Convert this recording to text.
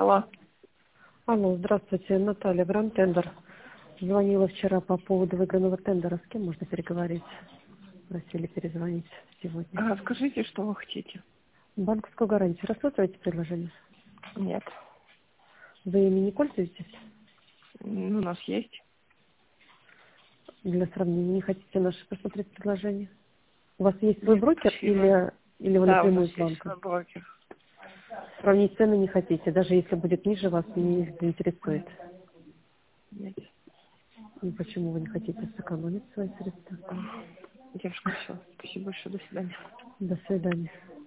Алло. Алло, здравствуйте, Наталья, Гранд-тендер. Звонила вчера по поводу выигранного тендера. С кем можно переговорить? Просили перезвонить сегодня. Скажите, что вы хотите? Банковскую гарантию рассматриваете предложение? Нет. Вы ими не пользуетесь? У нас есть. Для сравнения, не хотите наши посмотреть предложения? У вас есть свой брокер Спасибо. или вы Да, у напрямую нас с есть банком? свой брокер. Сравнить цены не хотите, даже если будет ниже, вас не заинтересует. Нет. И почему вы не хотите сэкономить свои средства? Девушка, все. Спасибо большое. До свидания. До свидания.